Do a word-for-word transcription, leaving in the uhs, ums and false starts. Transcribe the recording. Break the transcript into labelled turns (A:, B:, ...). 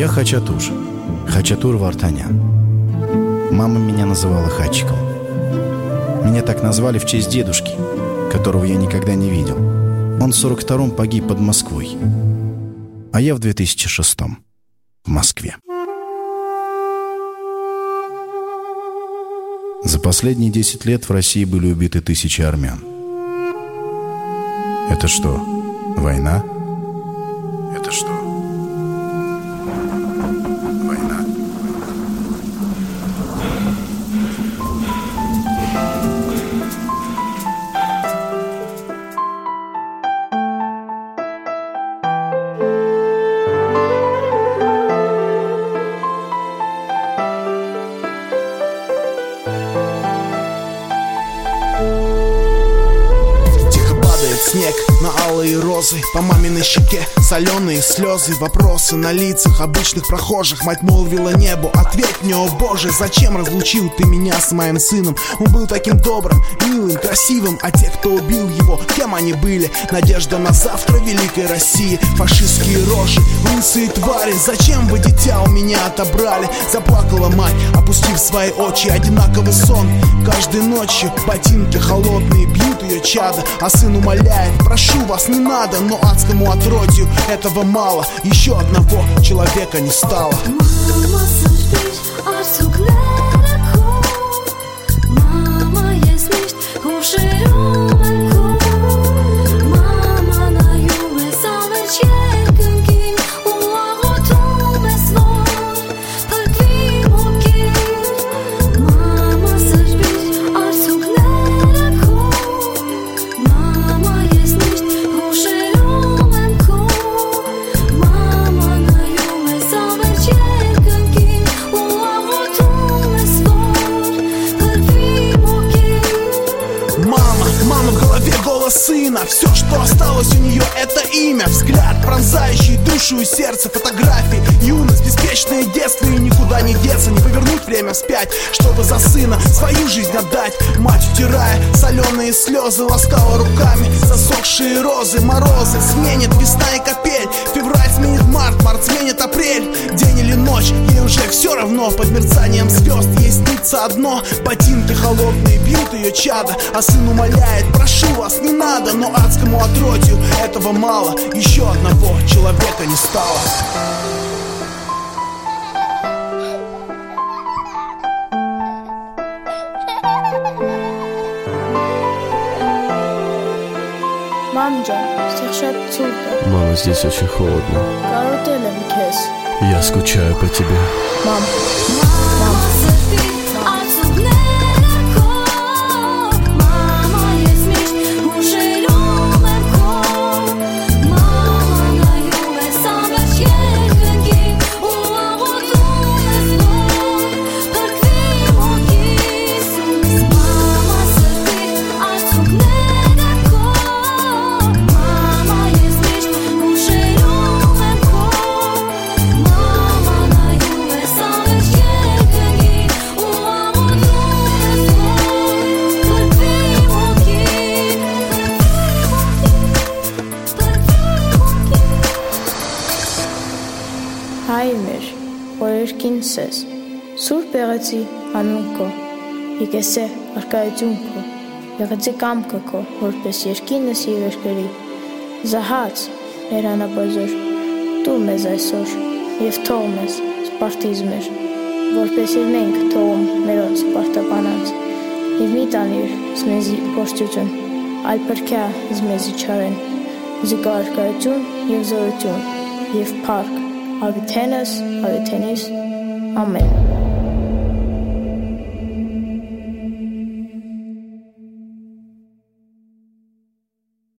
A: Я Хачатур, Хачатур Вартанян. Мама меня называла Хачиком. Меня так назвали в честь дедушки, которого я никогда не видел. Он в сорок втором погиб под Москвой, а я в две тысячи шестом в Москве. За последние десять лет в России были убиты тысячи армян. Это что, война? Это что? Война?
B: Снег на алые розы, по маминой щеке соленые слезы. Вопросы на лицах обычных прохожих. Мать молвила небу: ответь мне, о Боже, зачем разлучил ты меня с моим сыном? Он был таким добрым, милым, красивым. А те, кто убил его, кем они были? Надежда на завтра великой России. Фашистские рожи, лысые твари, зачем вы дитя у меня отобрали? Заплакала мать, опустив свои очи. Одинаковый сон каждой ночью. Ботинки холодные бьют ее чадо, а сын умоляет: прошу вас, не надо. Но адскому отродью этого мало. Еще одного человека не стало. Сына, все, что осталось у нее, это имя. Взгляд, пронзающий душу и сердце. Фотографии, юность, беспечное детство. И никуда не деться, не повернуть время вспять, чтобы за сына свою жизнь отдать. Мать, утирая соленые слезы, ласкала руками засохшие розы. Морозы сменит весна и капель. Февраль сменит март, март сменит апрель. День или ночь, ей уже все равно. Под мерцанием звезд ей снится одно. Ботинки холодные бьют ее чадо, а сын умоляет: прошу вас, не надо. Но адскому отродью этого мало. Еще одного человека не стало.
C: Мамджан, сейчас цудо.
D: Мама, здесь очень холодно. Я скучаю по тебе.
C: Мам.
E: Мам.
C: Հայր օրերքինցես Սուրբ եղեցի անուն քո Եկեսե արկայություն քո Եղեցի կամքը քո որպես երկինս եւ երկրի Զահաց մեր անաբազոր Դու մեզ այսօր եւ թող մեզ սպարտիզ մեր որպես եւ մենք թողում մերոց սպարտաբանած եւ մի տանիր զմեզի փորձություն այլ փրկա զմեզի չարեն զգարկայություն եւ զորություն եւ փառք Ագիթենս, ագիթենիս, ամեն